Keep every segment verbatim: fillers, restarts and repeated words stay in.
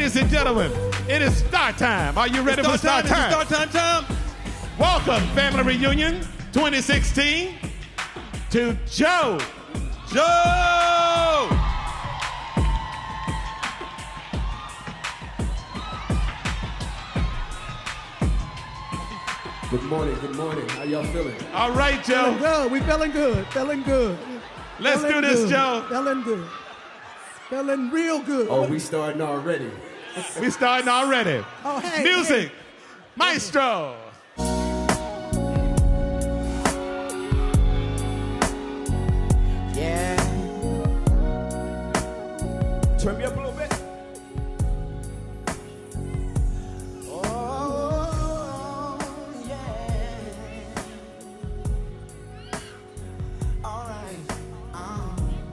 Ladies and gentlemen, it is start time. Are you ready it's for start time? time? It's start time time. Welcome, Family Reunion twenty sixteen, to Joe. Joe! Good morning, good morning. How y'all feeling? All right, Joe. Feeling good. We feeling good. Feeling good. Let's feeling do this, good. Joe. Feeling good. Feeling real good. Oh, we starting already. We starting already. Oh, hey. Music, Hey. Maestro. Yeah. Turn me up a little bit. Oh, yeah. All right. Uh.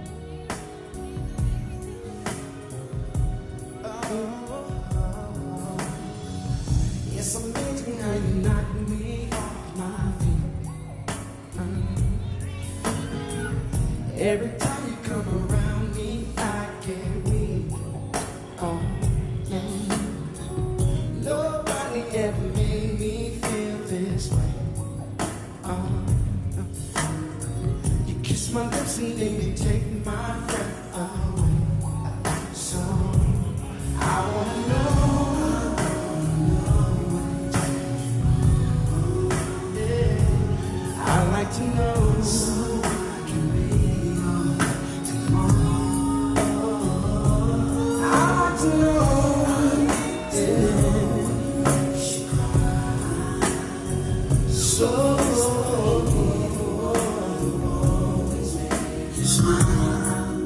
Oh. It's amazing how you knock me off my feet. Mm. Every time you come around me, I get weak. Oh, yeah. Nobody ever made me feel this way. Oh, you kiss my lips and then you take my breath away. So I wanna know, yeah. I like to know. So I can be on tomorrow. I like to know, yeah. She cried. So always make you smile.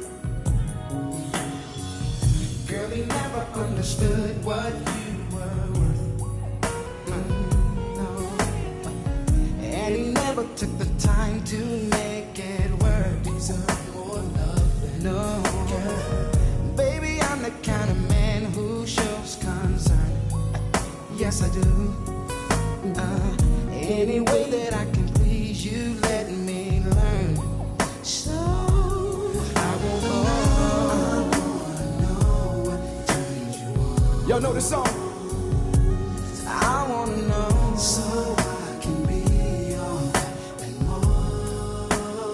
Girl, he never understood what you were worth. Mm, no. And he never took the time to make it work. Deserve more love than no. Girl. Baby, I'm the kind of man who shows concern. Yes, I do. Uh, any way that I can please you, let me learn. So I won't know what turns you on. Y'all know the song? I wanna know so I can be all and more.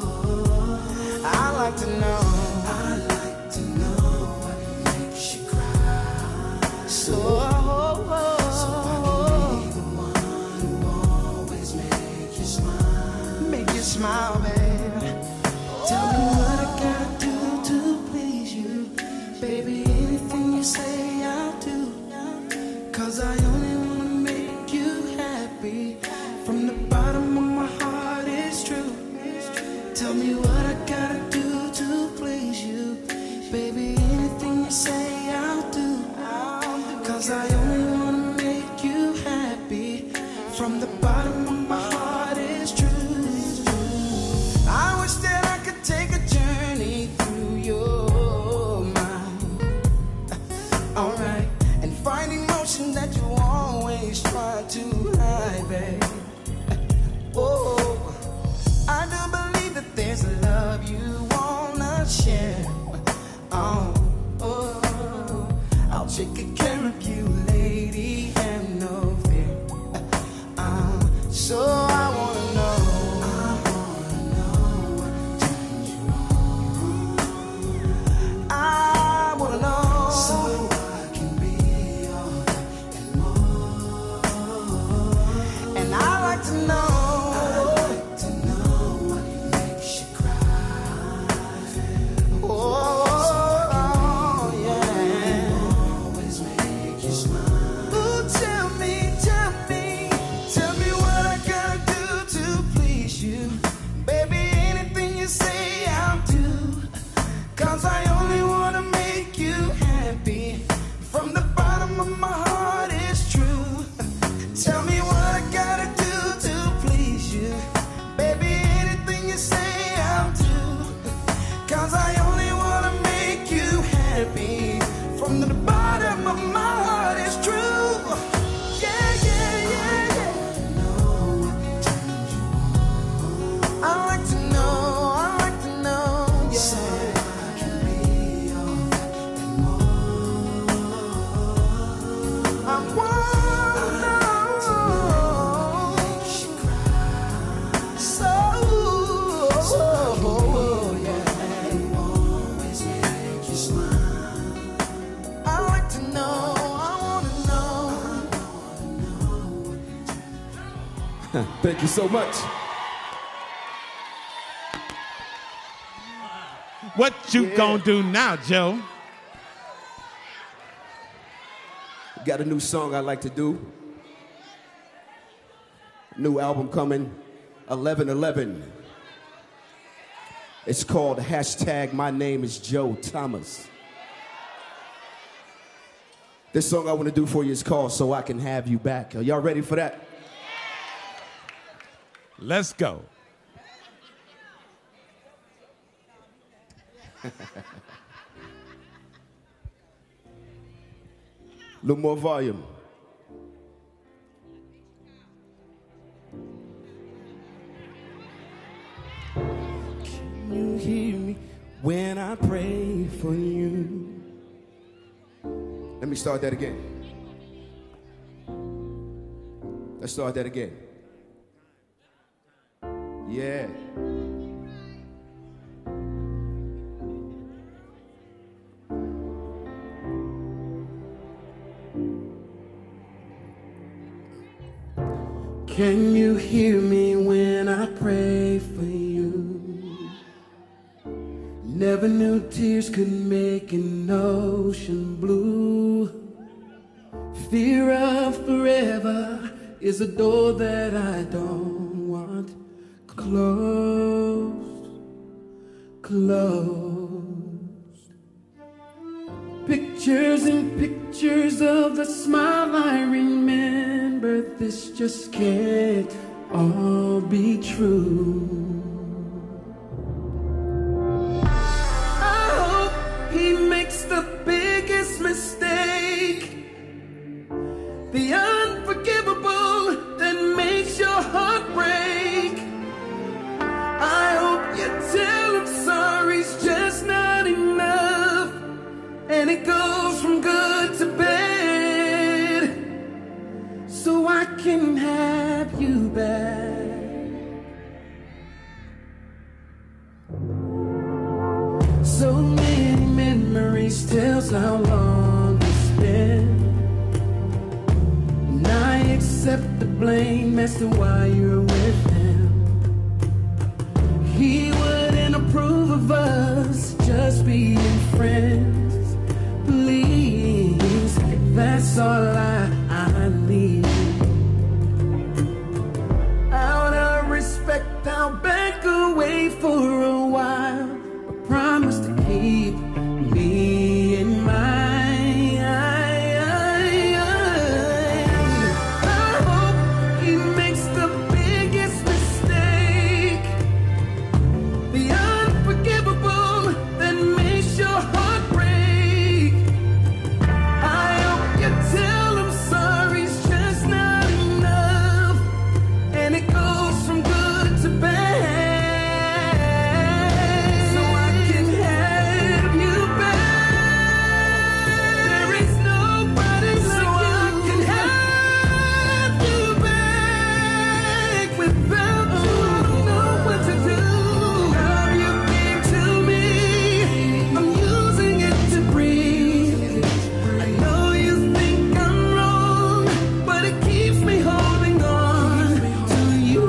I like to know. I like to know what makes you cry. So, so I can be the one who always make you smile. Make you smile, baby. Tell me what I gotta do to please you. Baby, anything you say I'll do. Cause I only wanna make you happy. From the bottom of my heart, it's true. Tell me what I gotta do to please you. Baby, anything you say I'll do. Cause I only wanna make you happy. From the bottom of my heart, it's true. I wish that I could take a journey through your mind. Alright, and find emotion that you always try to hide, babe. Oh, I do believe that there's a love you wanna share. Oh, oh, I'll take good care of you, lady, and no fear. Uh, so I wanna know. I wanna know what turns you on. I wanna know so I can be all and more. And I like to know. I like to know what makes you cry. Oh, yeah. Always make you smile. Ooh, tell me, tell me, tell me what I gotta do to please you. Baby, anything you say I'll do. Cause I only wanna make you happy. From the bottom of my heart, it's true. Tell me what I gotta do to please you. Baby, anything you say I'll do. Cause I only wanna make you happy. From the bottom of my heart, it's true. Yeah, yeah, yeah, yeah. I like to know, I like to know, yeah. So I can be all and more. Thank you so much. What you Yeah. gonna do now, Joe? Got a new song I like to do. New album coming, eleven eleven. It's called hashtag My Name is Joe Thomas. This song I want to do for you is called So I Can Have You Back. Are y'all ready for that? Let's go. A little more volume. Can you hear me when I pray for you? Let me start that again. Let's start that again. Yeah. Can you hear me when I pray for you? Never knew tears could make an ocean blue. Fear of forever is a door that I don't want closed, closed. Pictures and pictures of the smile I remember. This just can't all be true. I hope he makes the biggest mistake, the unforgivable that makes your heart break. I hope you tell him sorry's just not enough, and it goes from good to bad, so I can have you back. So many memories tells how long it's been, and I accept the blame as to why you're with him. He wouldn't approve of us just being friends. Please, that's all I, I need. Out of respect, I'll back away for a while, but promise to keep me in mind. I hope he makes the biggest mistake, the unforgivable that makes your heart break. I hope you tell him sorry's just not enough, and it goes from good to bad, so I can have you back. There is nobody like you. So I can have you back. Without you, I don't know what to do. Love you gave to me, I'm using it to breathe. I know you think I'm wrong, but it keeps me holding on to you.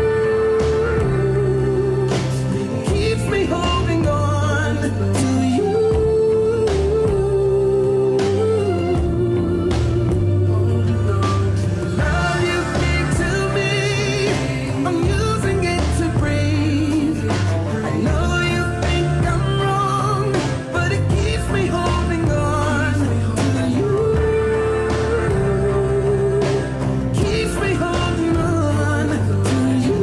Keeps me holding on to you. Love you gave to me, I'm using it to breathe. I know you think I'm wrong, but it keeps me holding on to you. Keeps me holding on to you.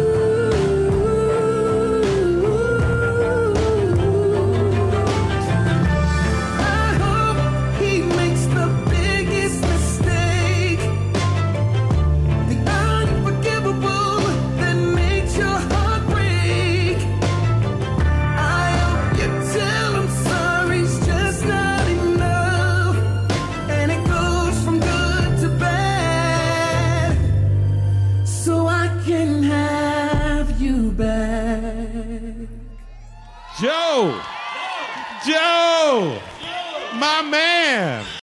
I hope he makes the biggest mistake, the unforgivable that makes your heart break. I hope you tell him sorry's just not enough, and it goes from good to bad, so I can have you back. Joe! Joe! My man!